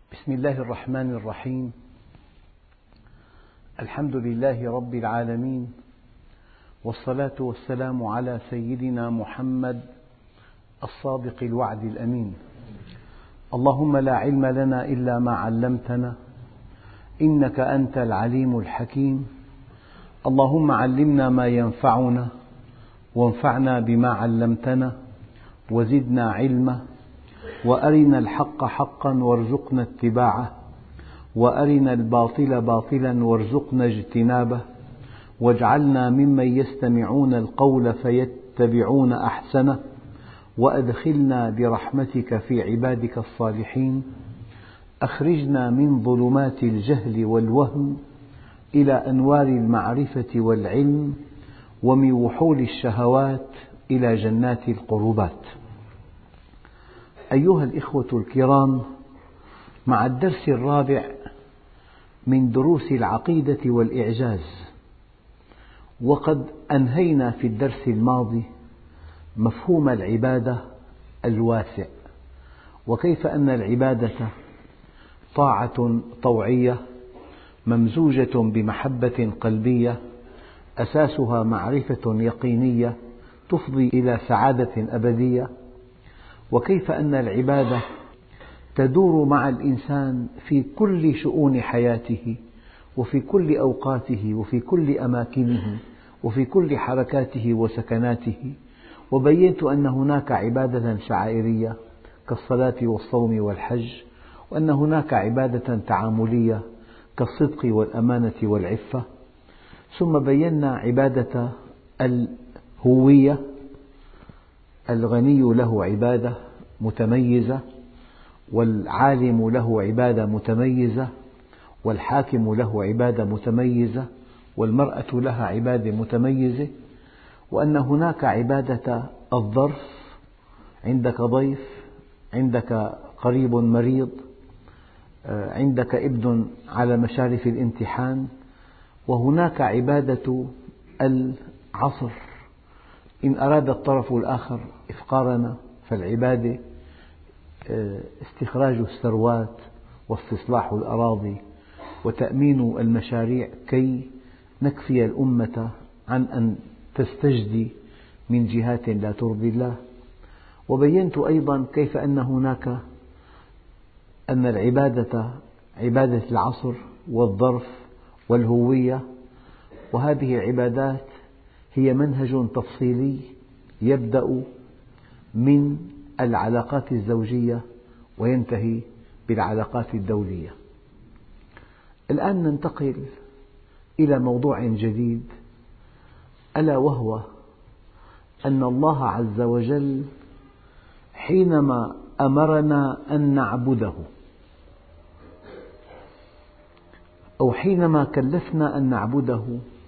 بسم الله الرحمن الرحيم. الحمد لله رب العالمين، والصلاة والسلام على سيدنا محمد الصادق الوعد الأمين. اللهم لا علم لنا إلا ما علمتنا، إنك أنت العليم الحكيم. اللهم علمنا ما ينفعنا، وانفعنا بما علمتنا، وزدنا علما، وأرنا الحق حقا وارزقنا اتباعه، وأرنا الباطل باطلا وارزقنا اجتنابه، واجعلنا ممن يستمعون القول فيتبعون أحسنه، وأدخلنا برحمتك في عبادك الصالحين. أخرجنا من ظلمات الجهل والوهم إلى أنوار المعرفة والعلم، ومن وحول الشهوات إلى جنات القربات. أيها الإخوة الكرام، مع الدرس الرابع من دروس العقيدة والإعجاز، وقد أنهينا في الدرس الماضي مفهوم العبادة الواسع، وكيف أن العبادة طاعة طوعية ممزوجة بمحبة قلبية أساسها معرفة يقينية تفضي إلى سعادة أبدية، وكيف أن العبادة تدور مع الإنسان في كل شؤون حياته، وفي كل أوقاته، وفي كل أماكنه، وفي كل حركاته وسكناته. وبينت أن هناك عبادة شعائرية كالصلاة والصوم والحج، وأن هناك عبادة تعاملية كالصدق والأمانة والعفة. ثم بينا عبادة الهوية، الغني له عبادة متميزة، والعالم له عبادة متميزة، والحاكم له عبادة متميزة، والمرأة لها عبادة متميزة، وأن هناك عبادة الظرف، عندك ضيف، عندك قريب مريض، عندك ابن على مشارف الامتحان. وهناك عبادة العصر، إن أراد الطرف الآخر إفقارنا فالعبادة استخراج الثروات واستصلاح الأراضي وتأمين المشاريع كي نكفي الأمة عن أن تستجدي من جهات لا ترضي الله. وبينت أيضا كيف أن العبادة عبادة العصر والظرف والهوية، وهذه العبادات هي منهج تفصيلي يبدأ من العلاقات الزوجية وينتهي بالعلاقات الدولية. الآن ننتقل إلى موضوع جديد، ألا وهو أن الله عز وجل حينما أمرنا أن نعبده، أو حينما كلفنا أن نعبده،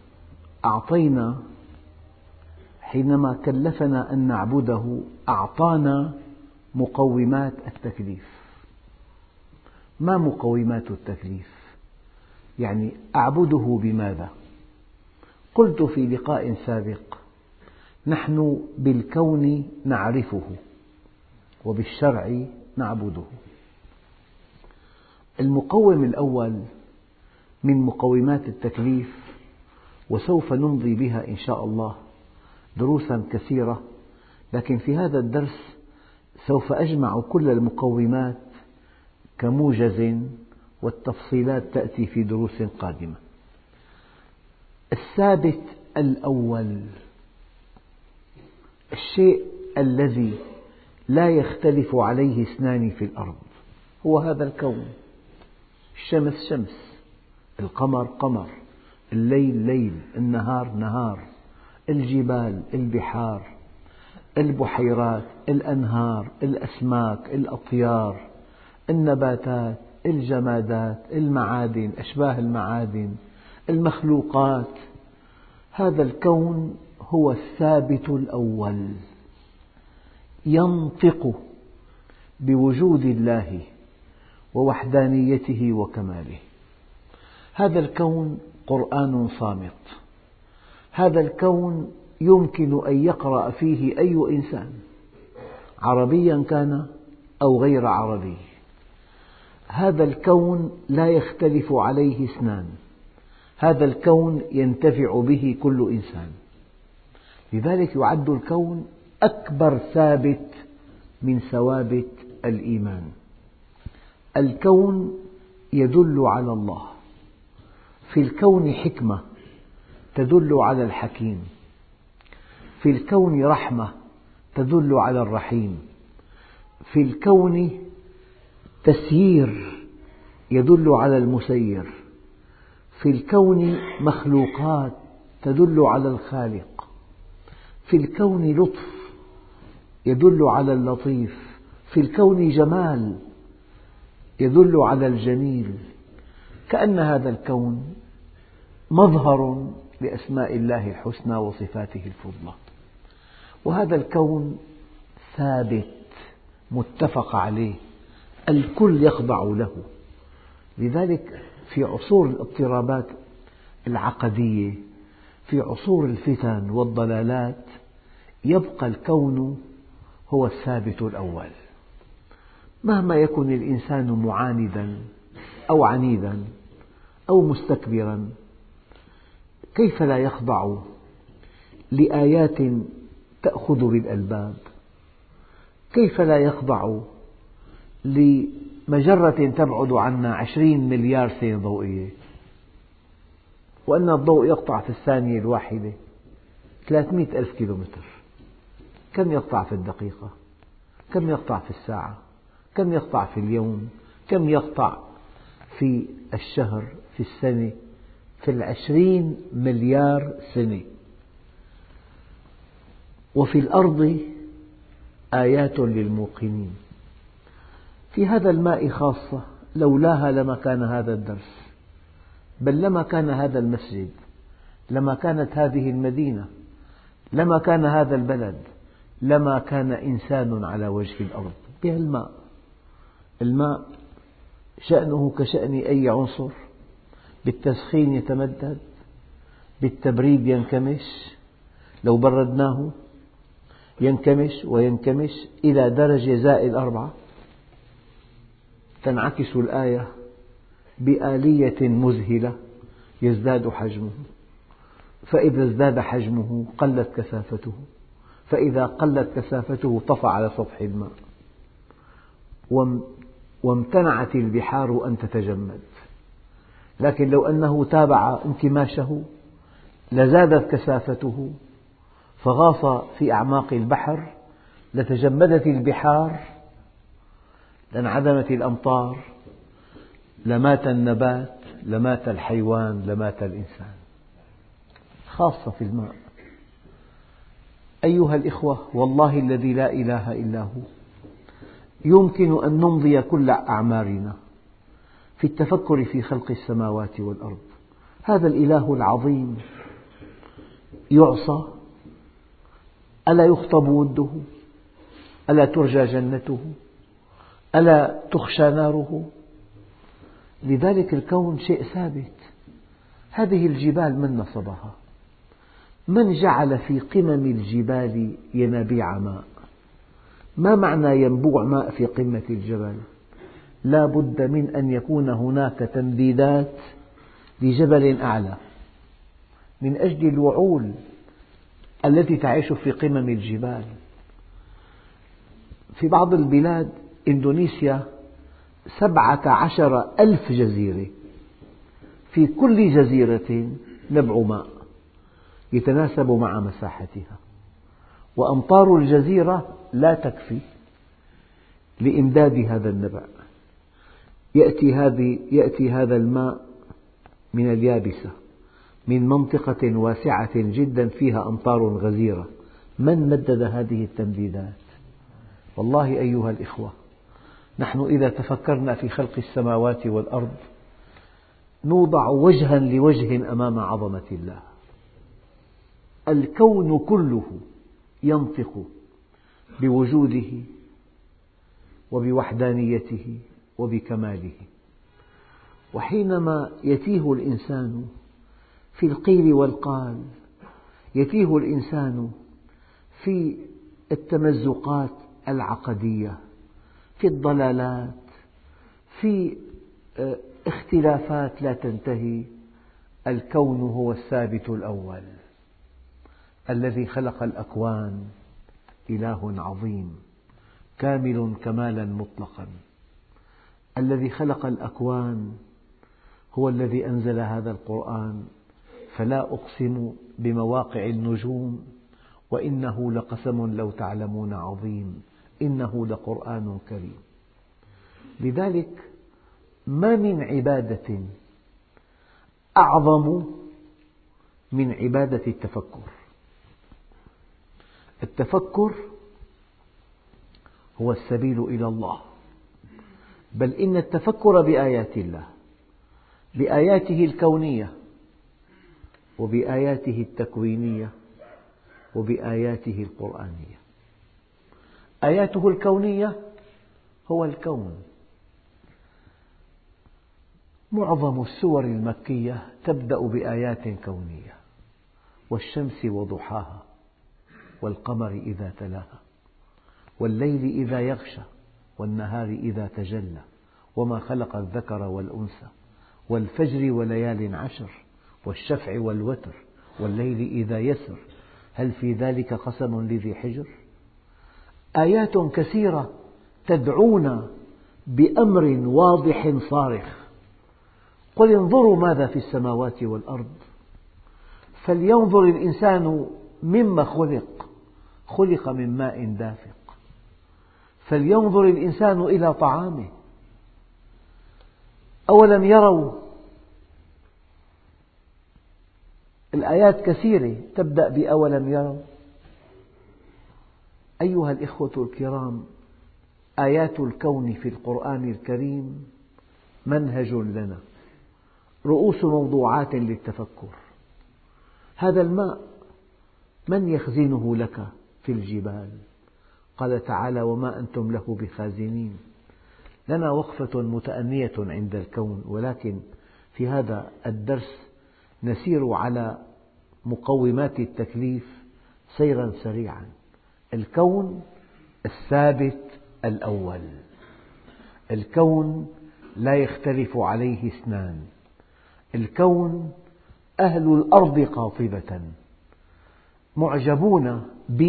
حينما كلفنا أن نعبده أعطانا مقومات التكليف. ما مقومات التكليف؟ يعني أعبده بماذا؟ قلت في لقاء سابق: نحن بالكون نعرفه، وبالشرع نعبده. المقوم الأول من مقومات التكليف، وسوف نمضي بها إن شاء الله دروسا كثيرة، لكن في هذا الدرس سوف أجمع كل المقومات كموجز، والتفصيلات تأتي في دروس قادمة. الثابت الأول، الشيء الذي لا يختلف عليه اثنان في الأرض، هو هذا الكون. الشمس شمس، القمر قمر، الليل ليل، النهار نهار، الجبال، البحار، البحيرات، الأنهار، الأسماك، الأطيار، النباتات، الجمادات، المعادن، أشباه المعادن، المخلوقات. هذا الكون هو الثابت الأول، ينطق بوجود الله ووحدانيته وكماله. هذا الكون قرآن صامت، هذا الكون يمكن أن يقرأ فيه أي إنسان، عربيا كان أو غير عربي. هذا الكون لا يختلف عليه اثنان، هذا الكون ينتفع به كل إنسان. لذلك يعد الكون أكبر ثابت من ثوابت الإيمان. الكون يدل على الله، في الكون حكمة تدل على الحكيم، في الكون رحمة تدل على الرحيم، في الكون تسيير يدل على المسير، في الكون مخلوقات تدل على الخالق، في الكون لطف يدل على اللطيف، في الكون جمال يدل على الجميل. كأن هذا الكون مظهر لأسماء الله الحسنى وصفاته الفضلى. وهذا الكون ثابت متفق عليه، الكل يخضع له. لذلك في عصور الاضطرابات العقدية، في عصور الفتن والضلالات، يبقى الكون هو الثابت الأول. مهما يكن الإنسان معاندا أو عنيدا أو مستكبرا، كيف لا يخضع لآيات تأخذ بالألباب؟ كيف لا يخضع لمجرة تبعد عنا 20 مليار سنة ضوئية، وأن الضوء يقطع في الثانية الواحدة 300 ألف كيلومتر؟ كم يقطع في الدقيقة؟ كم يقطع في الساعة؟ كم يقطع في اليوم؟ كم يقطع في الشهر، في السنة، في 20 مليار سنة؟ وفي الأرض آيات للموقنين. في هذا الماء خاصة، لولاها لما كان هذا الدرس، بل لما كان هذا المسجد، لما كانت هذه المدينة، لما كان هذا البلد، لما كان إنسان على وجه الأرض بها الماء. الماء شأنه كشأن أي عنصر، بالتسخين يتمدد، بالتبريد ينكمش، لو بردناه ينكمش وينكمش إلى درجة -4. تنعكس الآية بآلية مذهلة، يزداد حجمه، فإذا ازداد حجمه قلت كثافته، فإذا قلت كثافته طفى على سطح الماء، وامتنعت البحار أن تتجمد. لكن لو أنه تابع انكماشه لزادت كثافته فغاص في أعماق البحر، لتجمدت البحار، لانعدمت الأمطار، لمات النبات، لمات الحيوان، لمات الإنسان. خاصة في الماء. أيها الإخوة، والله الذي لا إله إلا هو، يمكن أن نمضي كل أعمارنا في التفكر في خلق السماوات والأرض. هذا الإله العظيم يعصى؟ ألا يخطب وده؟ ألا ترجى جنته؟ ألا تخشى ناره؟ لذلك الكون شيء ثابت. هذه الجبال من نصبها؟ من جعل في قمم الجبال ينابيع ماء؟ ما معنى ينبوع ماء في قمة الجبل؟ لا بد من أن يكون هناك تمديدات لجبل أعلى من أجل الوعول التي تعيش في قمم الجبال. في بعض البلاد، إندونيسيا، 17,000 جزيرة، في كل جزيرة نبع ماء يتناسب مع مساحتها، وأمطار الجزيرة لا تكفي لإمداد هذا النبع. يأتي هذا الماء من اليابسة، من منطقة واسعة جدا فيها أمطار غزيرة. من مدد هذه التمديدات؟ والله أيها الإخوة، نحن إذا تفكرنا في خلق السماوات والأرض نوضع وجها لوجه أمام عظمة الله. الكون كله ينطق بوجوده وبوحدانيته وبكماله. وحينما يتيه الإنسان في القيل والقال، يتيه الإنسان في التمزقات العقدية، في الضلالات، في اختلافات لا تنتهي. الكون هو الثابت الأول الذي خلق الأكوان، إله عظيم كامل كمالا مطلقا. الذي خلق الأكوان هو الذي أنزل هذا القرآن، فلا أقسم بمواقع النجوم وإنه لقسم لو تعلمون عظيم إنه لقرآن كريم. لذلك ما من عبادة أعظم من عبادة التفكر. التفكر هو السبيل إلى الله، بل إن التفكر بآيات الله، بآياته الكونية وبآياته التكوينية وبآياته القرآنية. آياته الكونية هو الكون. معظم السور المكية تبدأ بآيات كونية: والشمس وضحاها والقمر إذا تلاها والليل إذا يغشى والنهار إذا تجلى وما خلق الذكر والأنثى والفجر وليال عشر والشفع والوتر والليل إذا يسر هل في ذلك قسم لذي حجر. آيات كثيرة تدعونا بأمر واضح صارخ: قل انظروا ماذا في السماوات والأرض فلينظر الإنسان مما خلق، خلق من ماء دافق، فلينظر الإنسان إلى طعامه، أولم يروا. الآيات كثيرة تبدأ بأولم يروا. أيها الإخوة الكرام، آيات الكون في القرآن الكريم منهج لنا، رؤوس موضوعات للتفكر. هذا الماء من يخزنه لك في الجبال؟ قال تعالى: وما أنتم له بخازنين. لنا وقفة متأنية عند الكون، ولكن في هذا الدرس نسير على مقومات التكليف سيرا سريعا. الكون الثابت الأول، الكون لا يختلف عليه اثنان، الكون أهل الأرض قاطبة معجبون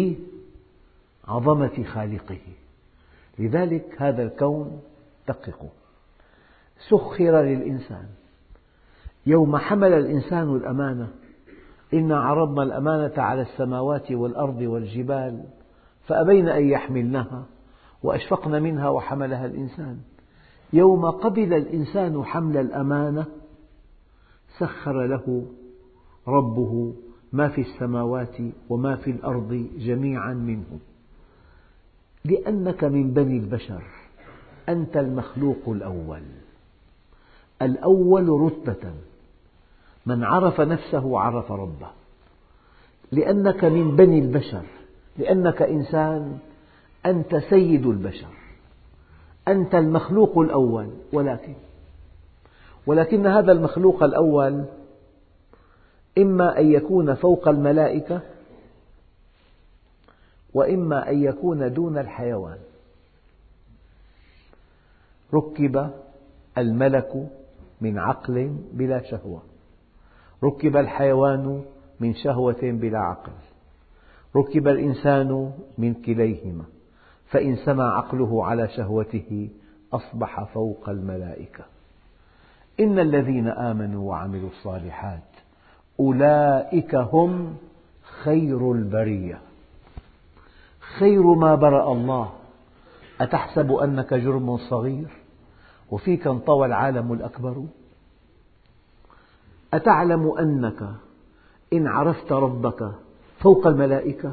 بعظمة خالقه. لذلك هذا الكون دققوا: سخر للإنسان. يوم حمل الإنسان الأمانة إنا عرضنا الأمانة على السماوات والأرض والجبال فأبين أن يحملنها وأشفقن منها وحملها الإنسان. يوم قبل الإنسان حمل الأمانة سخر له ربه ما في السماوات وما في الأرض جميعا منه. لأنك من بني البشر، أنت المخلوق الأول، الأول رتبة. من عرف نفسه عرف ربه. لأنك من بني البشر، لأنك إنسان، أنت سيد البشر، أنت المخلوق الأول. ولكن هذا المخلوق الأول إما أن يكون فوق الملائكة وإما أن يكون دون الحيوان. ركب الملك من عقل بلا شهوة، ركب الحيوان من شهوة بلا عقل، ركب الإنسان من كليهما، فإن سمى عقله على شهوته أصبح فوق الملائكة. إن الذين آمنوا وعملوا الصالحات أولئك هم خير البرية. خير ما برأ الله. أتحسب أنك جرم صغير وفيك انطوى العالم الأكبر؟ أتعلم أنك إن عرفت ربك فوق الملائكة؟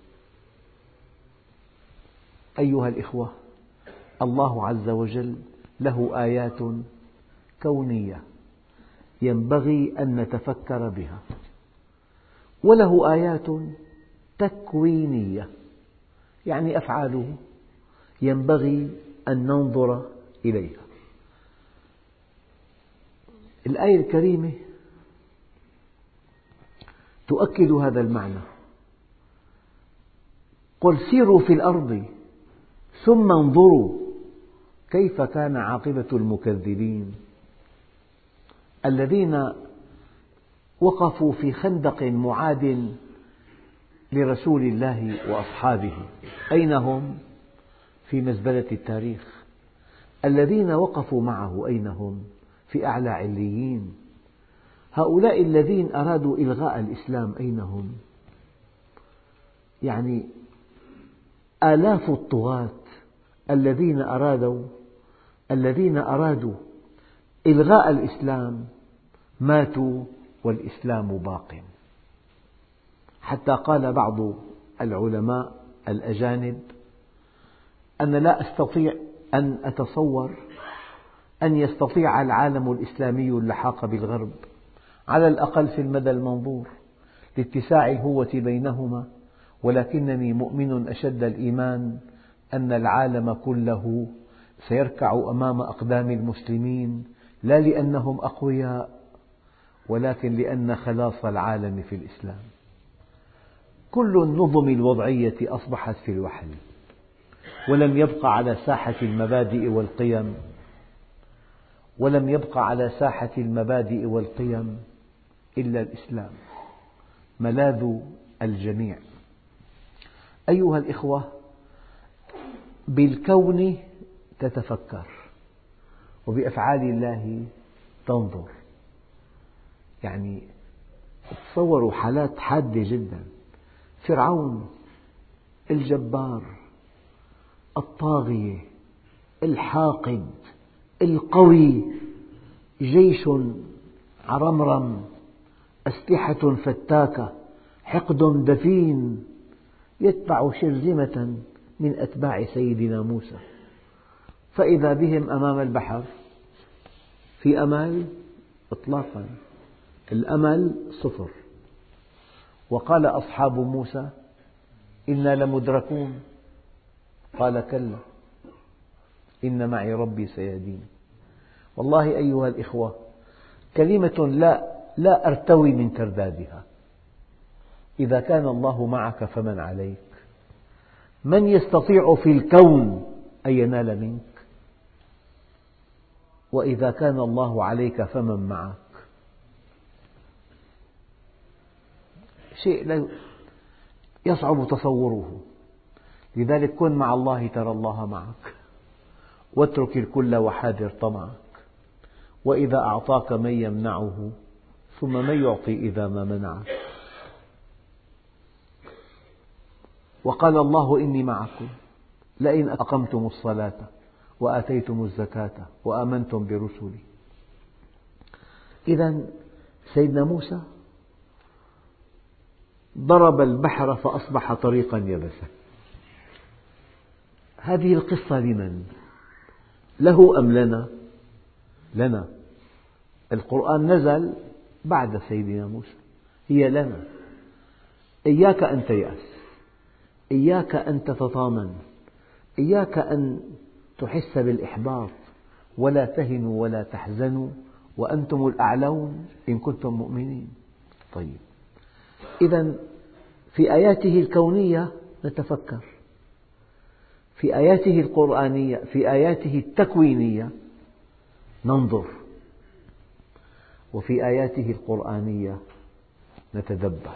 أيها الإخوة، الله عز وجل له آيات كونية ينبغي أن نتفكر بها، وله آيات تكوينية يعني أفعاله ينبغي أن ننظر إليها. الآية الكريمة تؤكد هذا المعنى: قل سيروا في الأرض ثم انظروا كيف كان عاقبة المكذبين الذين وقفوا في خندق معاد لرسول الله وأصحابه؟ أين هم؟ في مزبلة التاريخ. الذين وقفوا معه أين هم؟ في أعلى عليين. هؤلاء الذين أرادوا إلغاء الإسلام أين هم؟ يعني آلاف الطغاة الذين أرادوا إلغاء الإسلام ماتوا والإسلام باق. حتى قال بعض العلماء الأجانب: أنا لا أستطيع أن أتصور أن يستطيع العالم الإسلامي اللحاق بالغرب، على الأقل في المدى المنظور، لاتساع الهوة بينهما، ولكنني مؤمن أشد الإيمان أن العالم كله سيركع أمام أقدام المسلمين، لا لأنهم أقوياء، ولكن لأن خلاص العالم في الإسلام. كل النظم الوضعية أصبحت في الوحل، ولم يبق على ساحة المبادئ والقيم إلا الإسلام، ملاذ الجميع. أيها الإخوة، بالكون تتفكر، وبأفعال الله تنظر. يعني تصوروا حالات حادة جدا: فرعون الجبار الطاغية الحاقد القوي، جيش عرمرم، أسلحة فتاكة، حقد دفين، يتبع شرذمة من أتباع سيدنا موسى، فإذا بهم أمام البحر. في أمل؟ إطلاقا، الأمل صفر. وقال أصحاب موسى: إنا لمدركون، قال كلا إن معي ربي سيهدين. والله أيها الإخوة، كلمة لا أرتوي من تردادها: إذا كان الله معك فمن عليك؟ من يستطيع في الكون أن ينال منك؟ وإذا كان الله عليك فمن معك؟ شيء يصعب تصوره. لذلك كن مع الله ترى الله معك، واترك الكل وحاذر طمعك. وإذا أعطاك من يمنعه، ثم من يعطي إذا ما منعك؟ وقال الله: إني معكم لئن أقمتم الصلاة وآتيتم الزكاة وآمنتم برسلي. إذا سيدنا موسى ضرب البحر فأصبح طريقا يبسا. هذه القصة لمن؟ له أم لنا؟ لنا. القرآن نزل بعد سيدنا موسى، هي لنا. إياك أن تيأس، إياك أن تتطامن، إياك أن تحس بالإحباط، ولا تهنوا ولا تحزنوا وأنتم الأعلون إن كنتم مؤمنين. طيب، إذا في آياته الكونية نتفكر، في آياته القرآنية، في آياته التكوينية ننظر، وفي آياته القرآنية نتدبر.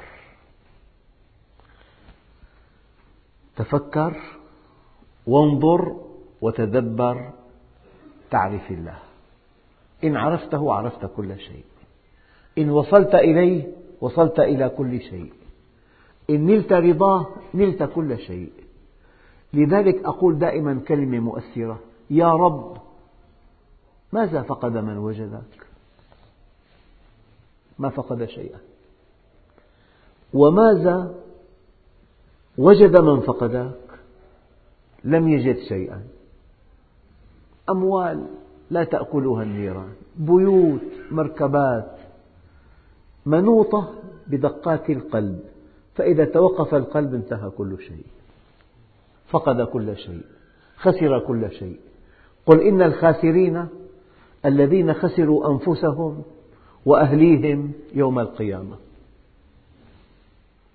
تفكر وانظر وتدبر تعرف الله. إن عرفته عرفت كل شيء، إن وصلت إليه وصلت إلى كل شيء، إن نلت رضاه نلت كل شيء. لذلك أقول دائما كلمة مؤثرة: يا رب، ماذا فقد من وجدك؟ ما فقد شيئا. وماذا وجد من فقدك؟ لم يجد شيئا. أموال لا تأكلها النيران، بيوت، مركبات، منوطة بدقات القلب، فإذا توقف القلب انتهى كل شيء، فقد كل شيء، خسر كل شيء. قل إن الخاسرين الذين خسروا أنفسهم وأهليهم يوم القيامة.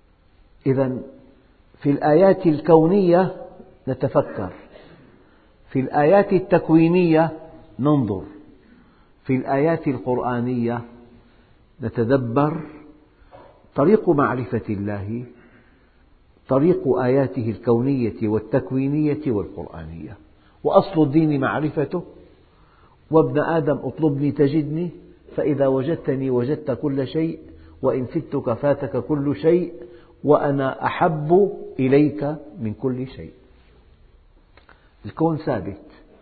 إذا في الآيات الكونية نتفكر، في الآيات التكوينية ننظر، في الآيات القرآنية نتدبر. طريق معرفة الله طريق آياته الكونية والتكوينية والقرآنية، وأصل الدين معرفته. وابن آدم اطلبني تجدني، فإذا وجدتني وجدت كل شيء، وإن فتك فاتك كل شيء، وأنا أحب إليك من كل شيء. الكون ثابت.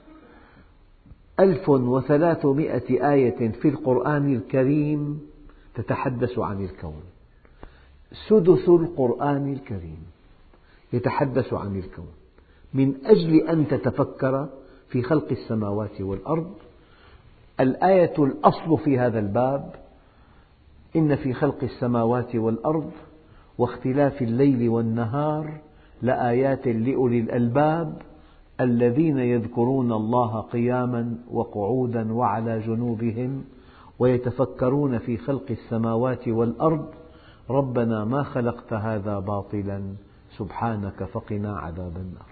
1300 آية في القرآن الكريم تتحدث عن الكون، سدس القرآن الكريم يتحدث عن الكون، من أجل أن تتفكر في خلق السماوات والأرض. الآية الأصل في هذا الباب: إن في خلق السماوات والأرض واختلاف الليل والنهار لآيات لأولي الألباب الذين يذكرون الله قياما وقعودا وعلى جنوبهم ويتفكرون في خلق السماوات والأرض ربنا ما خلقت هذا باطلا سبحانك فقنا عذاب النار.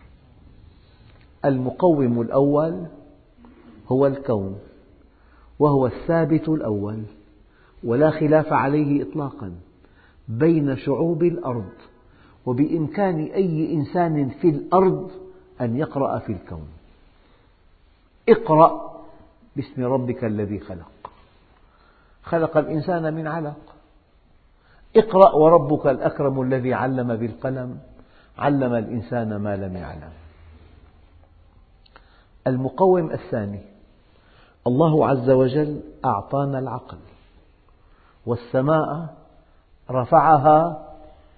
المقوم الأول هو الكون، وهو الثابت الأول، ولا خلاف عليه إطلاقا بين شعوب الأرض، وبإمكان أي إنسان في الأرض أن يقرأ في الكون. اقرأ باسم ربك الذي خلق، خلق الإنسان من علق. اقرأ وربك الأكرم الذي علم بالقلم علم الإنسان ما لم يعلم. المقوم الثاني: الله عز وجل أعطانا العقل، والسماء رفعها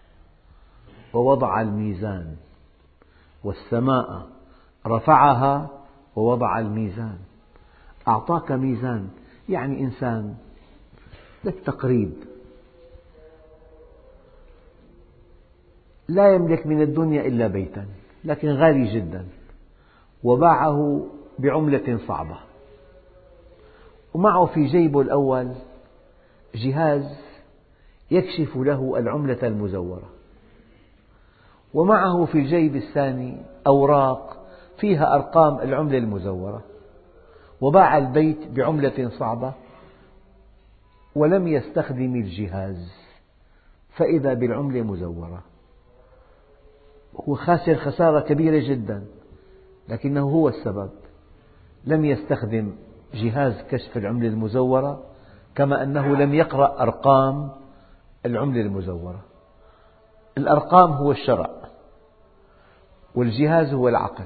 ووضع الميزان، والسماء رفعها ووضع الميزان. أعطاك ميزان، يعني إنسان للتقريب لا يملك من الدنيا إلا بيتا لكن غالي جدا، وباعه بعملة صعبة، ومعه في جيبه الأول جهاز يكشف له العملة المزورة، ومعه في الجيب الثاني أوراق فيها أرقام العملة المزورة، وباع البيت بعملة صعبة ولم يستخدم الجهاز، فإذا بالعملة مزورة. هو خاسر خسارة كبيرة جدا، لكنه هو السبب. لم يستخدم جهاز كشف العملة المزورة، كما أنه لم يقرأ أرقام العملة المزورة. الأرقام هو الشرع، والجهاز هو العقل.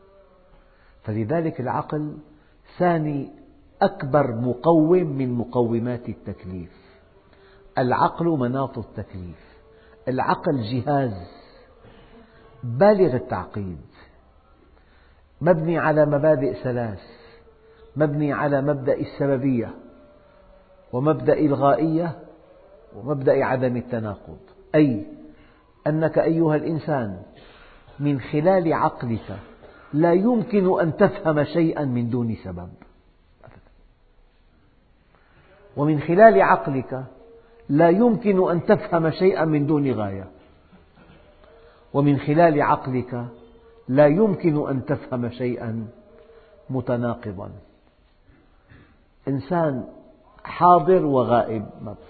فلذلك العقل ثاني أكبر مقوم من مقومات التكليف. العقل مناط التكليف. العقل جهاز بالغ التعقيد، مبني على مبادئ ثلاث: مبني على مبدأ السببية، ومبدأ الغائية، ومبدأ عدم التناقض. أي أنك أيها الإنسان من خلال عقلك لا يمكن أن تفهم شيئا من دون سبب، ومن خلال عقلك لا يمكن أن تفهم شيئا من دون غاية، ومن خلال عقلك لا يمكن أن تفهم شيئا متناقضا. إنسان حاضر وغائب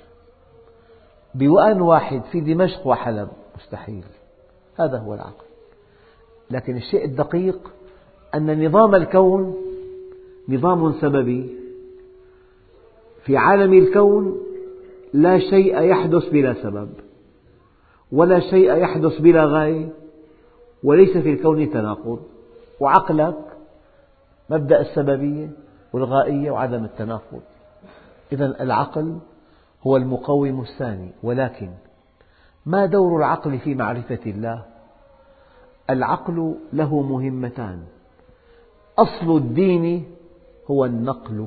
بوآن واحد في دمشق وحلب مستحيل. هذا هو العقل. لكن الشيء الدقيق أن نظام الكون نظام سببي. في عالم الكون لا شيء يحدث بلا سبب، ولا شيء يحدث بلا غاية، وليس في الكون تناقض. وعقلك مبدأ السببية والغائية وعدم التناقض. إذن العقل هو المقوم الثاني. ولكن ما دور العقل في معرفة الله؟ العقل له مهمتان. أصل الدين هو النقل،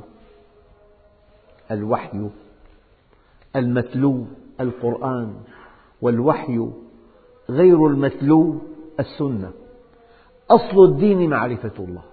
الوحي، المتلو القرآن، والوحي غير المتلو السنة. أصل الدين معرفة الله.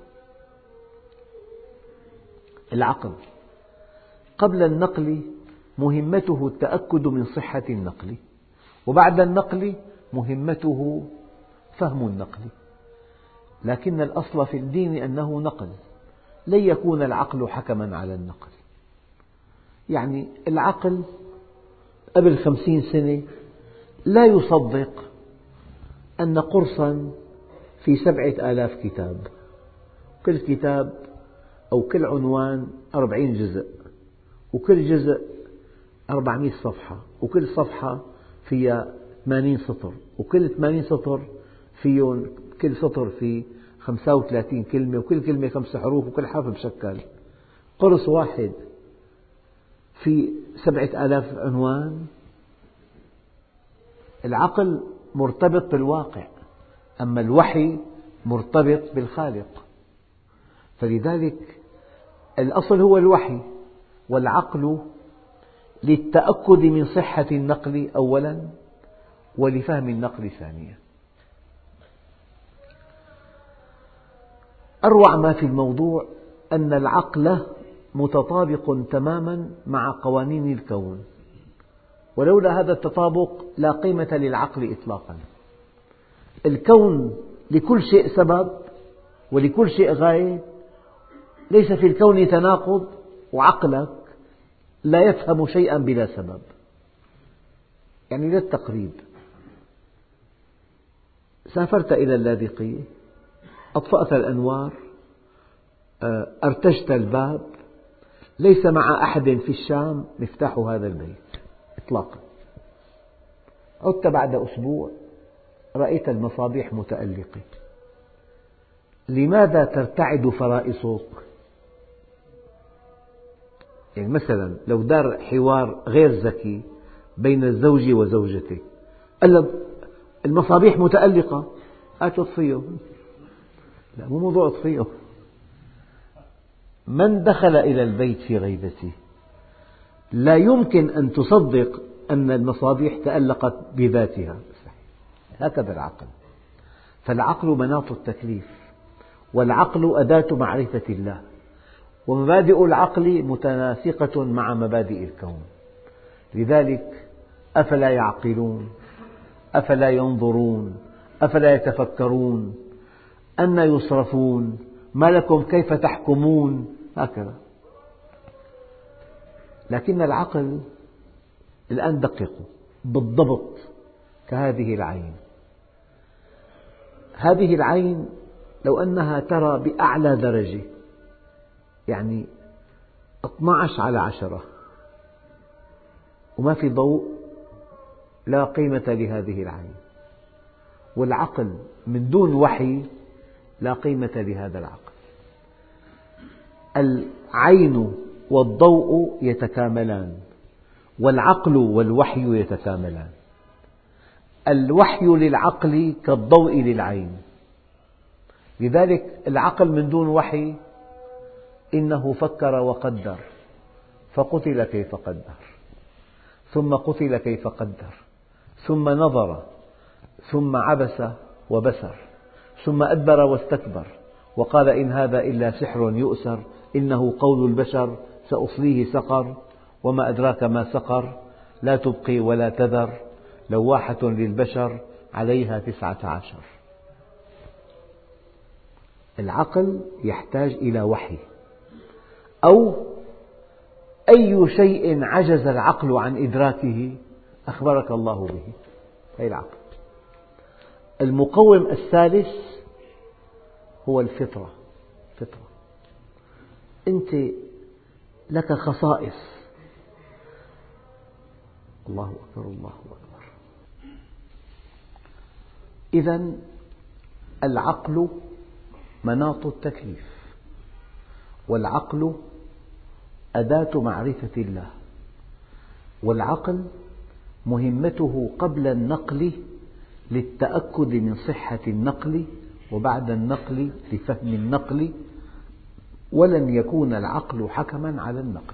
العقل قبل النقل مهمته التأكد من صحة النقل، وبعد النقل مهمته فهم النقل. لكن الأصل في الدين أنه نقل، لن يكون العقل حكما على النقل. يعني العقل قبل 50 سنة لا يصدق أن قرصا في 7000 كتاب، كل كتاب أو كل عنوان 40 جزء، وكل جزء 400 صفحة، وكل صفحة فيها 80 سطر، وكل 80 سطر فيهم كل سطر فيه 35 كلمة، وكل كلمة 5 حروف، وكل حرف بشكل. قرص واحد في 7000 عنوان. العقل مرتبط بالواقع، أما الوحي مرتبط بالخالق، فلذلك الأصل هو الوحي، والعقل للتأكد من صحة النقل أولا، ولفهم النقل ثانيا. أروع ما في الموضوع أن العقل متطابق تماما مع قوانين الكون، ولولا هذا التطابق لا قيمة للعقل إطلاقا. الكون لكل شيء سبب ولكل شيء غاية، ليس في الكون تناقض، وعقلك لا يفهم شيئا بلا سبب. يعني للتقريب، سافرت إلى اللاذقية، أطفأت الأنوار، أرتجت الباب، ليس مع أحد في الشام مفتاح هذا البيت إطلاقا. عدت بعد أسبوع، رأيت المصابيح متألقة. لماذا ترتعد فرائصك؟ يعني مثلا لو دار حوار غير ذكي بين الزوج وزوجته، قال المصابيح متألقة، هاتوا اطفيه. لا، مو موضوع اطفيه. من دخل إلى البيت في غيبته لا يمكن أن تصدق أن المصابيح تألقت بذاتها، هكذا العقل. فالعقل مناط التكليف، والعقل أداة معرفة الله، ومبادئ العقل متناسقة مع مبادئ الكون. لذلك أفلا يعقلون، أفلا ينظرون، أفلا يتفكرون، أنى يصرفون، ما لكم كيف تحكمون، هكذا. لكن العقل الآن دققوا بالضبط كهذه العين. هذه العين لو أنها ترى بأعلى درجة، يعني 12/10، وما في ضوء، لا قيمة لهذه العين. والعقل من دون وحي لا قيمة لهذا العقل. العين والضوء يتكاملان، والعقل والوحي يتكاملان. الوحي للعقل كالضوء للعين. لذلك العقل من دون وحي إنه فكر وقدر فقتل كيف قدر، ثم قتل كيف قدر، ثم نظر، ثم عبس وبسر، ثم أدبر واستكبر، وقال إن هذا إلا سحر يؤثر، إنه قول البشر سأصليه سقر، وما أدراك ما سقر، لا تبقي ولا تذر، لواحة للبشر عليها 19. العقل يحتاج إلى وحي، أو أي شيء عجز العقل عن إدراكه أخبرك الله به، هذا العقل. المقوم الثالث هو الفطرة. أنت لك خصائص. الله أكبر، الله أكبر. إذا العقل مناط التكليف، والعقل أداة معرفة الله، والعقل مهمته قبل النقل للتأكد من صحة النقل، وبعد النقل لفهم النقل، ولن يكون العقل حكما على النقل.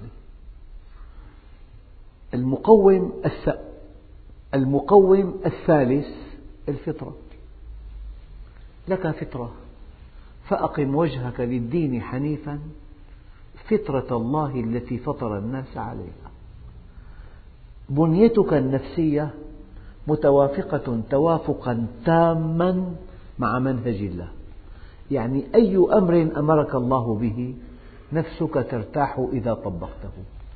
المقوم الثالث الفطرة. لك فطرة، فأقم وجهك للدين حنيفا فطرة الله التي فطر الناس عليها. بنيتك النفسية متوافقة توافقا تاما مع منهج الله. يعني أي أمر أمرك الله به نفسك ترتاح إذا طبقته،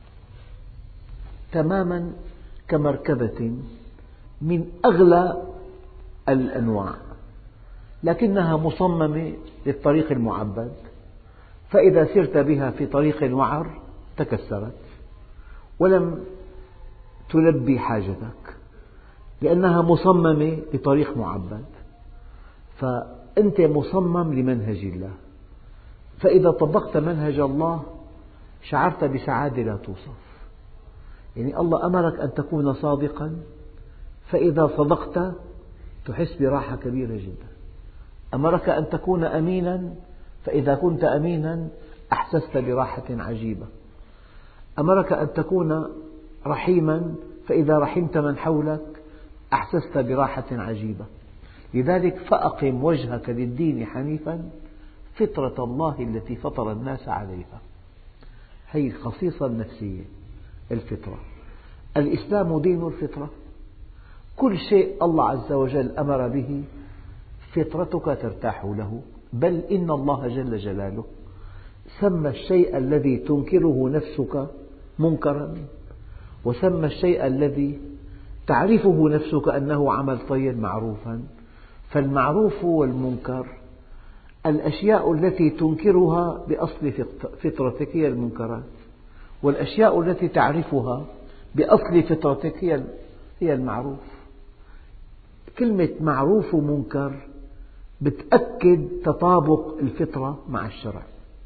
تماما كمركبة من أغلى الأنواع، لكنها مصممة للطريق المعبد، فإذا سرت بها في طريق وعر تكسرت ولم تلبي حاجتك، لأنها مصممة لطريق معبد. فأنت مصمم لمنهج الله، فإذا طبقت منهج الله شعرت بسعادة لا توصف. يعني الله أمرك أن تكون صادقا، فإذا صدقت تحس براحة كبيرة جدا. أمرك أن تكون أمينا، فإذا كنت أمينا أحسست براحة عجيبة. أمرك أن تكون رحيما، فإذا رحمت من حولك أحسست براحة عجيبة. لذلك فأقم وجهك للدين حنيفا فطرة الله التي فطر الناس عليها. هذه الخصيصة النفسية، الفطرة. الإسلام دين الفطرة، كل شيء الله عز وجل أمر به فطرتك ترتاح له. بل إن الله جل جلاله سمى الشيء الذي تنكره نفسك منكرا، وسمى الشيء الذي تعرفه نفسك أنه عمل طيب معروفا. فالمعروف والمنكر الأشياء التي تنكرها بأصل فطرتك هي المنكرات، والأشياء التي تعرفها بأصل فطرتك هي المعروف. كلمة معروف ومنكر بتأكد تطابق الفطرة مع الشرع.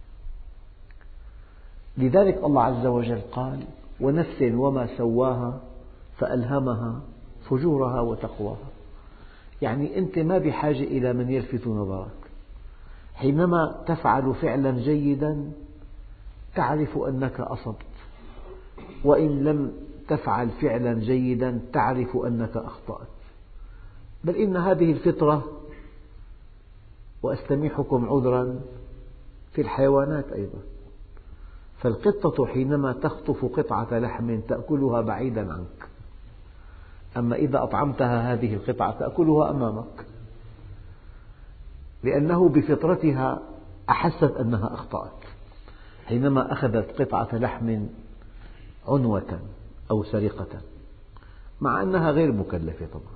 لذلك الله عز وجل قال: ونفس وما سواها فألهمها فجورها وتقواها. يعني أنت ما بحاجة إلى من يلفت نظرك. حينما تفعل فعلا جيدا تعرف أنك أصبت، وإن لم تفعل فعلا جيدا تعرف أنك أخطأت. بل إن هذه الفطرة، وأستميحكم عذرا، في الحيوانات أيضا. فالقطة حينما تخطف قطعة لحم تأكلها بعيدا عنك، أما إذا أطعمتها هذه القطعة تأكلها أمامك، لأنه بفطرتها أحست أنها أخطأت حينما أخذت قطعة لحم عنوة أو سرقة، مع أنها غير مكلفة طبعا.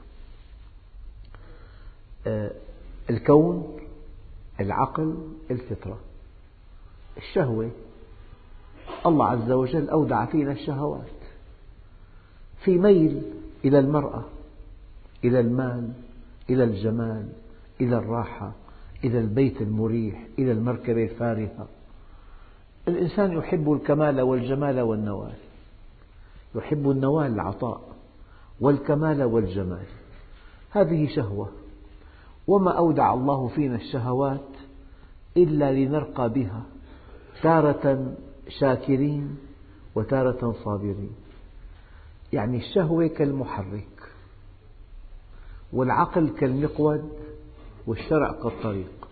الكون، العقل، الفطرة، الشهوة. الله عز وجل أودع فينا الشهوات، في ميل إلى المرأة، إلى المال، إلى الجمال، إلى الراحة، إلى البيت المريح، إلى المركبة الفارهة. الإنسان يحب الكمال والجمال والنوال، يحب النوال العطاء، والكمال والجمال. هذه شهوة، وما أودع الله فينا الشهوات إلا لنرقى بها، تارة شاكرين وتارة صابرين. يعني الشهوة كالمحرك، والعقل كالمقود، والشرع كالطريق.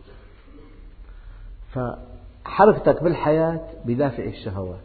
فحركتك بالحياة بدافع الشهوات،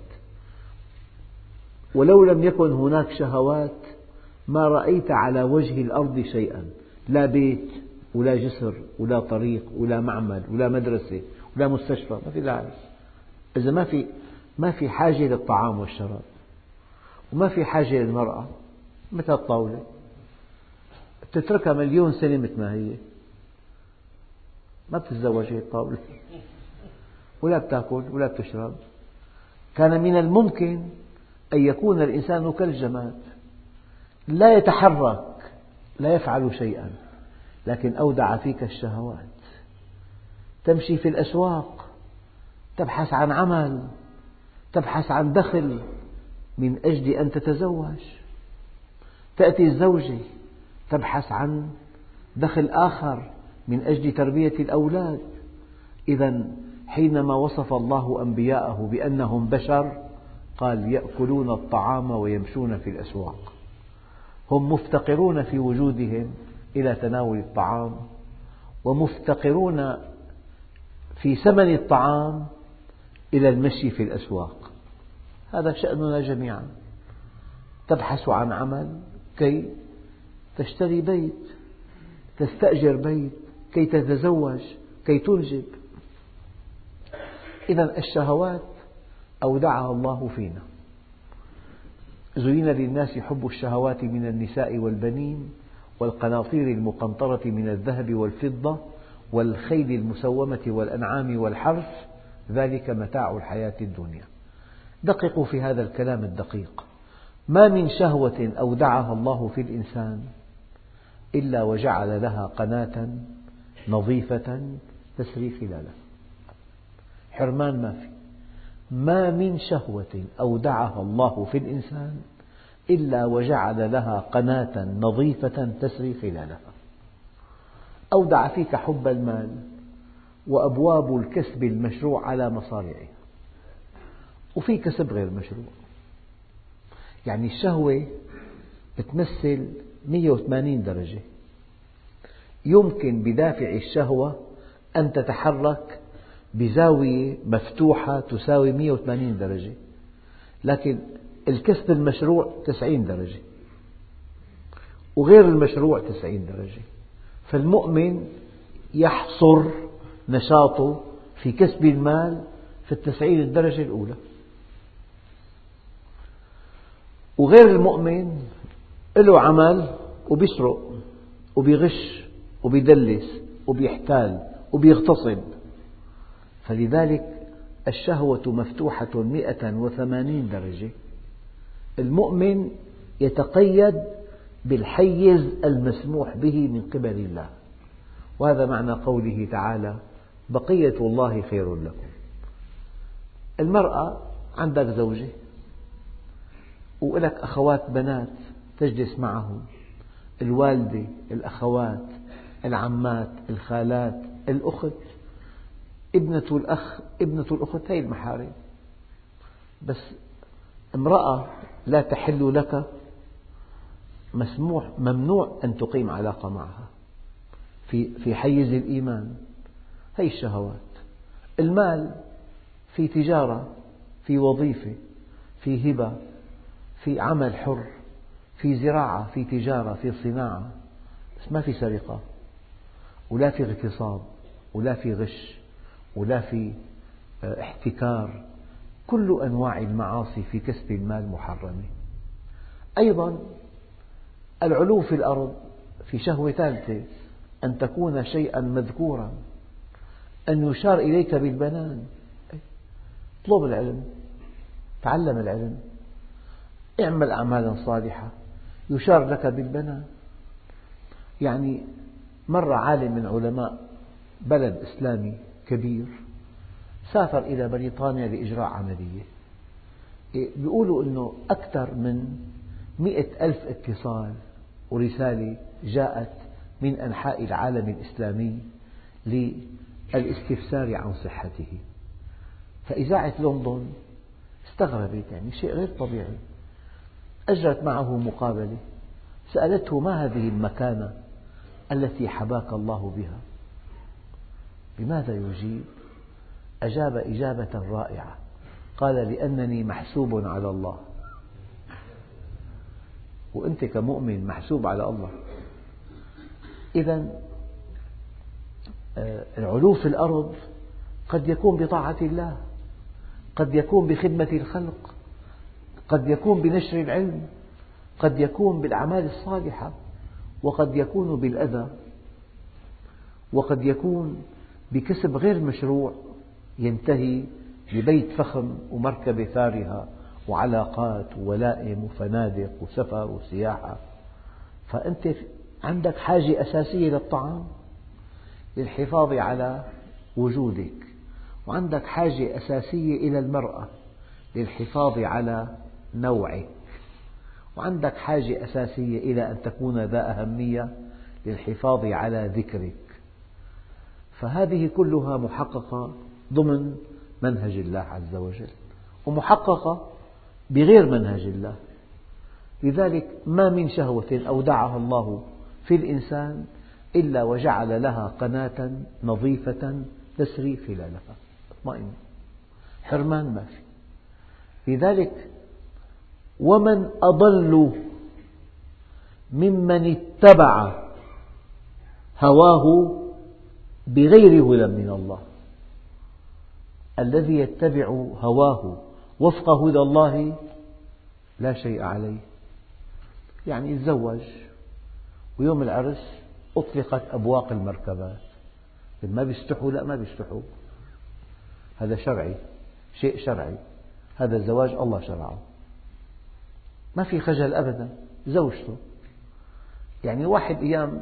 ولو لم يكن هناك شهوات ما رأيت على وجه الأرض شيئا، لا بيت ولا جسر ولا طريق ولا معمل ولا مدرسة ولا مستشفى، ما في داعي. إذا ما في حاجة للطعام والشراب، وما في حاجة للمرأة، مثل الطاولة تتركها مليون سنة مثل ما هي، ما بتتزوج هي الطاولة، ولا بتأكل ولا بتشرب. كان من الممكن أن يكون الإنسان كالجماد، لا يتحرك، لا يفعل شيئا، لكن أودع فيك الشهوات. تمشي في الأسواق تبحث عن عمل، تبحث عن دخل من أجل أن تتزوج. تأتي الزوجة تبحث عن دخل آخر من أجل تربية الأولاد. إذا حينما وصف الله أنبياءه بأنهم بشر قال: يأكلون الطعام ويمشون في الأسواق. هم مفتقرون في وجودهم إلى تناول الطعام، ومفتقرون في ثمن الطعام إلى المشي في الأسواق. هذا شأننا جميعا. تبحث عن عمل كي تشتري بيت، تستأجر بيت كي تتزوج، كي تنجب. إذا الشهوات أودعها الله فينا. زين للناس حب الشهوات من النساء والبنين والقناطير المقنطرة من الذهب والفضة والخيل المسومة والأنعام والحرث ذلك متاع الحياة الدنيا. دققوا في هذا الكلام الدقيق. ما من شهوة أودعها الله في الإنسان إلا وجعل لها قناة نظيفة تسري خلالها. حرمان ما في. ما من شهوة أودعها الله في الإنسان إلا وجعل لها قناة نظيفة تسري خلالها. أودع فيك حب المال وأبواب الكسب المشروع على مصارعه، وفي كسب غير مشروع. يعني الشهوة تمثل 180 درجة، يمكن بدافع الشهوة أن تتحرك بزاوية مفتوحة تساوي 180 درجة، لكن الكسب المشروع 90 درجة وغير المشروع 90 درجة. فالمؤمن يحصر نشاطه في كسب المال في 90 الدرجة الأولى، وغير المؤمن له عمل وبيسرق وبيغش وبيدلس وبيحتال وبيغتصب. فلذلك الشهوة مفتوحة 180 درجة. المؤمن يتقيد بالحيز المسموح به من قبل الله، وهذا معنى قوله تعالى بقية الله خير لكم. المرأة عندك زوجة ولك أخوات بنات تجلس معهم، الوالدة، الأخوات، العمات، الخالات، الأخت، ابنة الأخ، ابنة الأخت، هذه المحارم. بس امرأة لا تحل لك ممنوع أن تقيم علاقة معها في حيز الإيمان. هذه الشهوات. المال في تجارة، في وظيفة، في هبة، في عمل حر، في زراعة، في تجارة، في صناعة، بس ما في سرقة ولا في اغتصاب ولا في غش ولا في احتكار. كل أنواع المعاصي في كسب المال محرمة. أيضا العلو في الأرض في شهوة ثالثة، أن تكون شيئا مذكورا، أن يشار إليك بالبنان. اطلب العلم، تعلم العلم، اعمل أعمالا صالحة، يشار لك بالبنان. يعني مر عالم من علماء بلد إسلامي كبير سافر إلى بريطانيا لإجراء عملية. يقولوا أنه أكثر من 100,000 اتصال ورسالة جاءت من أنحاء العالم الإسلامي للاستفسار عن صحته. فإذاعة لندن استغربت، يعني شيء غير طبيعي. أجرت معه مقابلة، سألته ما هذه المكانة التي حباك الله بها؟ بماذا يجيب؟ أجاب إجابة رائعة، قال لأنني محسوب على الله. وأنت كمؤمن محسوب على الله. إذا العلو في الأرض قد يكون بطاعة الله، قد يكون بخدمة الخلق، قد يكون بنشر العلم، قد يكون بالأعمال الصالحة، وقد يكون بالأذى، وقد يكون بكسب غير مشروع ينتهي ببيت فخم ومركبة فارهة وعلاقات وولائم وفنادق وسفر وسياحة. فأنت عندك حاجة أساسية للطعام للحفاظ على وجودك، وعندك حاجة أساسية إلى المرأة للحفاظ على نوعك، وعندك حاجة أساسية إلى أن تكون ذا أهمية للحفاظ على ذكرك. فهذه كلها محققة ضمن منهج الله عز وجل، ومحققة بغير منهج الله. لذلك ما من شهوة أودعها الله في الإنسان إلا وجعل لها قناة نظيفة تسري خلالها. اطمئن، حرمان ما في. لذلك ومن أضل ممن اتبع هواه بغير هدى من الله. الذي يتبع هواه وفق هدى الله لا شيء عليه. يعني يتزوج ويوم العرس أطلقت أبواق المركبات، ما بيستحوا، لا ما بيستحوا، هذا شرعي، شيء شرعي، هذا الزواج الله شرعه، ما في خجل أبدا. زوجته يعني واحد أيام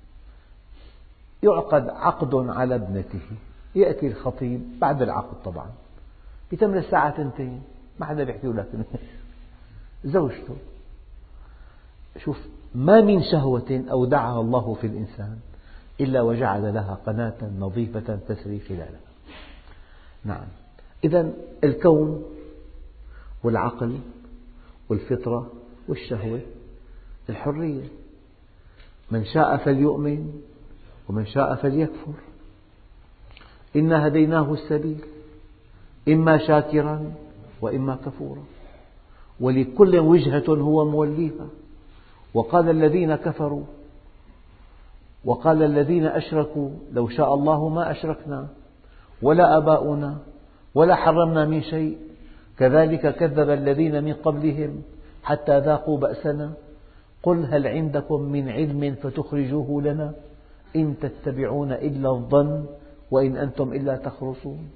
يعقد عقد على ابنته، يأتي الخطيب بعد العقد طبعا بتمر الساعة 2، ما حدا بيحكي له زوجته. شوف، ما من شهوة أودعها الله في الإنسان إلا وجعل لها قناة نظيفة تسري خلالها. نعم، إذن الكون والعقل والفطرة والشهوة، الحرية، من شاء فليؤمن ومن شاء فليكفر، إنا هديناه السبيل إما شاكرا وإما كفورا، ولكل وجهة هو موليها. وقال الذين كفروا وقال الذين أشركوا لو شاء الله ما أشركنا ولا آباؤنا ولا حرمنا من شيء كذلك كذب الذين من قبلهم حتى ذاقوا بأسنا قل هل عندكم من علم فتخرجوه لنا إن تتبعون إلا الظن وإن أنتم إلا تخرصون.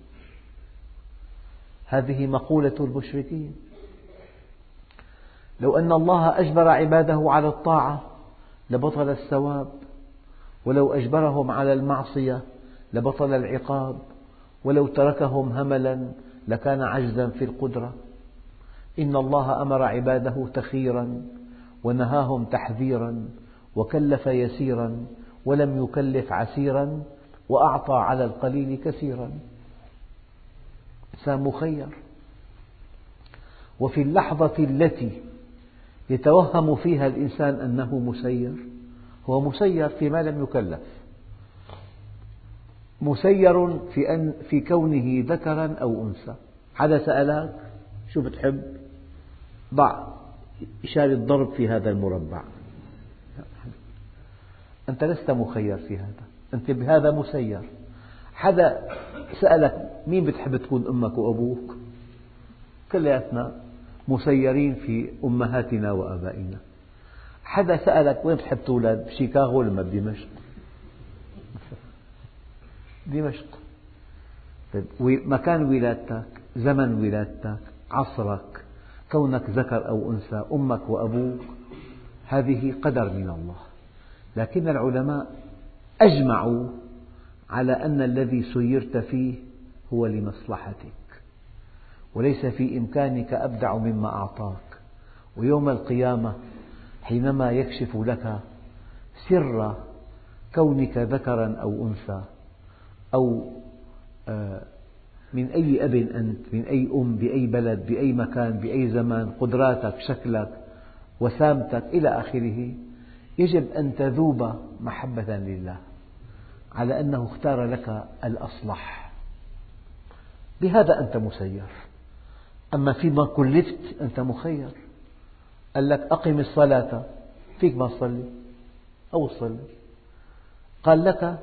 هذه مقولة المشركين. لو أن الله أجبر عباده على الطاعة لبطل الثواب، ولو أجبرهم على المعصية لبطل العقاب، ولو تركهم هملا لكان عجزا في القدرة. إن الله أمر عباده تخيرا ونهاهم تحذيرا وكلف يسيرا ولم يكلف عسيرا وأعطى على القليل كثيرا. إنسان مخير. وفي اللحظة التي يتوهم فيها الإنسان أنه مسير، هو مسير فيما لم يكلف، مسير في كونه ذكرا أو أنثى. حدا سألك شو بتحب؟ ضع إشارة ضرب في هذا المربع. أنت لست مخير في هذا، أنت بهذا مسير. حدا سألك مين بتحب تكون أمك وأبوك؟ كلياتنا مسيرين في أمهاتنا وآبائنا. حدا سألك وين بتحب تولد؟ بشيكاغو ولا بدمشق؟ دمشق. طيب مكان ولادتك، زمن ولادتك، عصرك، كونك ذكر أو أنثى، أمك وأبوك، هذه قدر من الله. لكن العلماء أجمعوا على أن الذي سيرت فيه هو لمصلحتك، وليس في إمكانك أبدع مما أعطاك. ويوم القيامة حينما يكشف لك سر كونك ذكرا أو أنثى، أو من أي أب أنت، من أي أم، بأي بلد، بأي مكان، بأي زمان، قدراتك، شكلك، وسامتك إلى آخره، يجب أن تذوب محبة لله على أنه اختار لك الأصلح. بهذا أنت مسير. أما فيما كلفت أنت مخير. قال لك أقم الصلاة، فيك ما تصلي أو تصلي. قال لك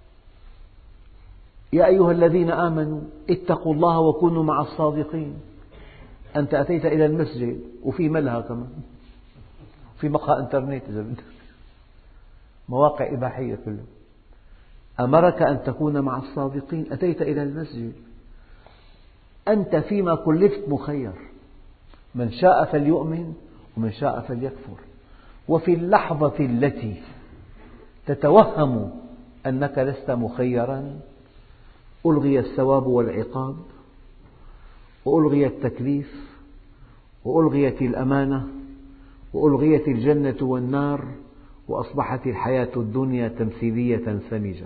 يا أيها الذين آمنوا اتقوا الله وكونوا مع الصادقين. أنت أتيت إلى المسجد وفي ملهى كمان، في مقهى إنترنت إذا بدك، مواقع إباحية كله. أمرك أن تكون مع الصادقين، أتيت إلى المسجد. أنت فيما كلفت مخير، من شاء فليؤمن ومن شاء فليكفر. وفي اللحظة التي تتوهم أنك لست مخيرا ألغي الثواب والعقاب، وألغي التكليف، وألغيت الأمانة، وألغيت الجنة والنار، وأصبحت الحياة الدنيا تمثيلية سمجة.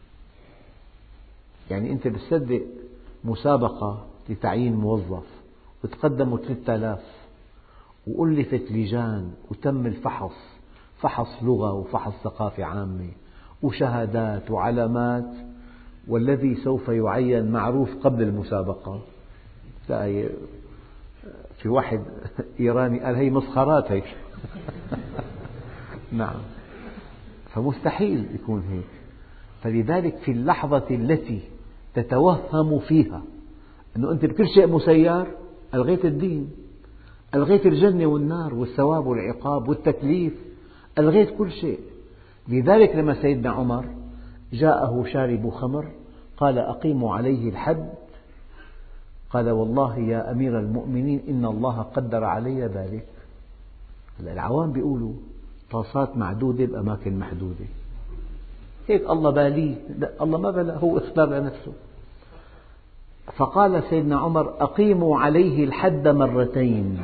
يعني أنت بتصدق مسابقة لتعيين موظف وتقدموا 3000 وألفت لجان وتم الفحص، فحص لغة وفحص ثقافة عامة وشهادات وعلامات، والذي سوف يعين معروف قبل المسابقة. لا، في واحد إيراني قال هي مسخرات هيك. نعم، فمستحيل يكون هيك. فلذلك في اللحظة التي تتوهم فيها أنه أنت بكل شيء مسير، ألغيت الدين، ألغيت الجنة والنار والثواب والعقاب والتكليف، ألغيت كل شيء. لذلك لما سيدنا عمر جاءه شارب خمر قال أقيموا عليه الحد، قال والله يا أمير المؤمنين إن الله قدر علي ذلك. العوام بيقولوا طاسات معدودة بأماكن محدودة، هيك الله باليه. لا، الله ما بلى، هو اختار لنفسه. فقال سيدنا عمر أقيموا عليه الحد مرتين،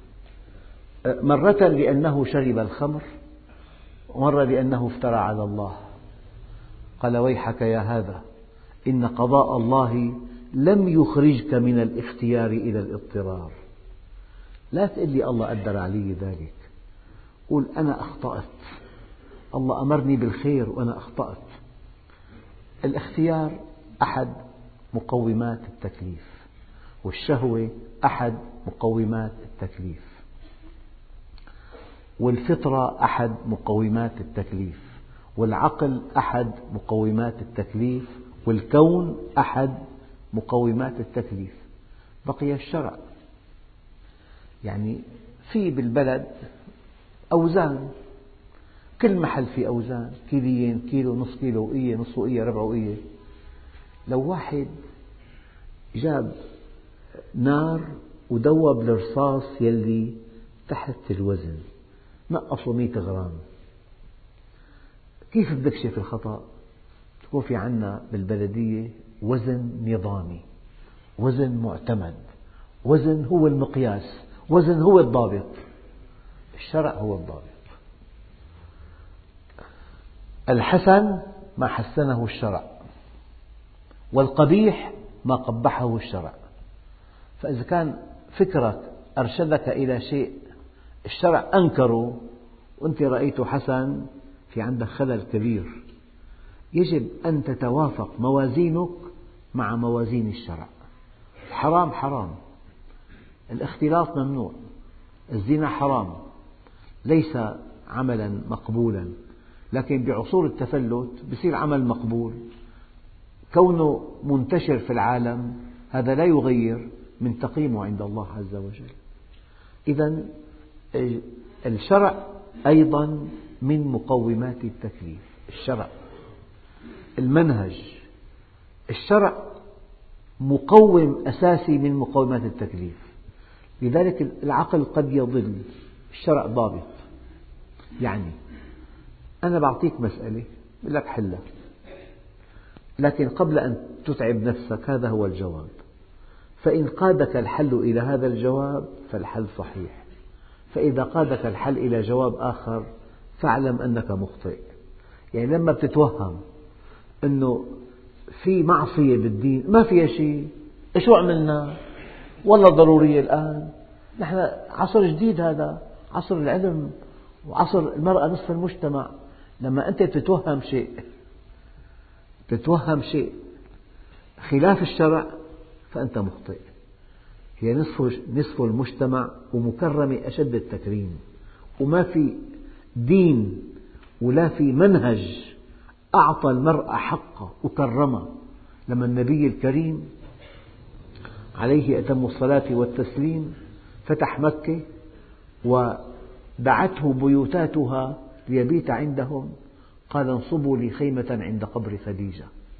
مرة لأنه شرب الخمر، ومرة لأنه افترى على الله. قال ويحك يا هذا، إن قضاء الله لم يخرجك من الاختيار إلى الاضطرار. لا تقل لي الله قدر علي ذلك، قل أنا أخطأت، الله أمرني بالخير وأنا أخطأت. الاختيار أحد مقومات التكليف، والشهوة أحد مقومات التكليف، والفطرة أحد مقومات التكليف، والعقل أحد مقومات التكليف، والكون أحد مقومات التكليف. بقي الشرع. يعني في بالبلد أوزان، كل محل فيه أوزان، كيلين، كيلو، نصف كيلو، وقية، نصف وقية، ربع وقية. لو واحد جاب نار ودوب الرصاص يلي تحت الوزن نقصه 100 غرام، كيف بتكشف الخطأ؟ تكون في عنا بالبلدية وزن نظامي، وزن معتمد، وزن هو المقياس، وزن هو الضابط. الشرع هو الضابط. الحسن ما حسنه الشرع، والقبيح ما قبحه الشرع. فإذا كان فكرك أرشدك إلى شيء الشرع أنكره وأنت رأيته حسن، في عندك خلل كبير. يجب أن تتوافق موازينك مع موازين الشرع. الحرام حرام، الاختلاط ممنوع، الزنا حرام، ليس عملا مقبولا، لكن بعصور التفلت يصير عمل مقبول. كونه منتشر في العالم هذا لا يغير من تقييمه عند الله عز وجل. إذا الشرع أيضا من مقومات التكليف. الشرع، المنهج، الشرع مقوم أساسي من مقومات التكليف. لذلك العقل قد يضل، الشرع ضابط. يعني أنا بعطيك مسألة بقول لك حلها، لكن قبل أن تتعب نفسك هذا هو الجواب، فإن قادك الحل إلى هذا الجواب فالحل صحيح، فإذا قادك الحل إلى جواب آخر فاعلم أنك مخطئ. يعني لما بتتوهم أنه في معصية بالدين ما فيها شيء، شو عملنا؟ والله ضرورية الآن، نحن عصر جديد، هذا عصر العلم وعصر المرأة نصف المجتمع. لما أنت تتوهم خلاف الشرع فأنت مخطئ. هي نصف المجتمع ومكرمة أشد التكريم، وما في دين ولا في منهج أعطى المرأة حقه وكرمها. لما النبي الكريم عليه أتم الصلاة والتسليم فتح مكة ودعته بيوتاتها ليبيت عندهم، قال انصبوا لي خيمة عند قبر خديجة،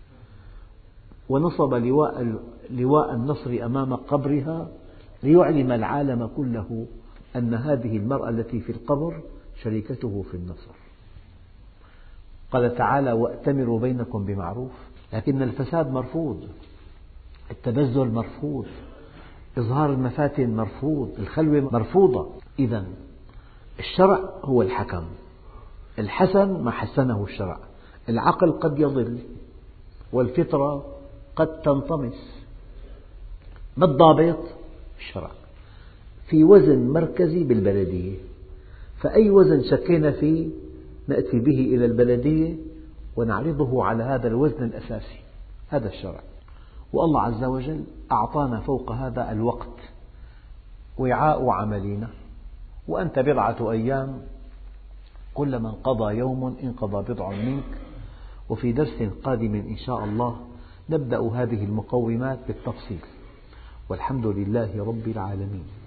ونصب لواء النصر أمام قبرها ليعلم العالم كله أن هذه المرأة التي في القبر شريكته في النصر. قال تعالى وأتمروا بينكم بمعروف. لكن الفساد مرفوض، التبذل مرفوض، إظهار المفاتن مرفوض، الخلوة مرفوضة. إذا الشرع هو الحكم، الحسن ما حسنه الشرع. العقل قد يضل والفطرة قد تنطمس. ما الضابط؟ الشرع. في وزن مركزي بالبلدية، فأي وزن شكينا فيه نأتي به إلى البلدية ونعرضه على هذا الوزن الأساسي، هذا الشرع. والله عز وجل أعطانا فوق هذا الوقت وعاء عملنا، وأنت بضعة أيام، كلما انقضى يوم انقضى بضع منك. وفي درس قادم إن شاء الله نبدأ هذه المقومات بالتفصيل. والحمد لله رب العالمين.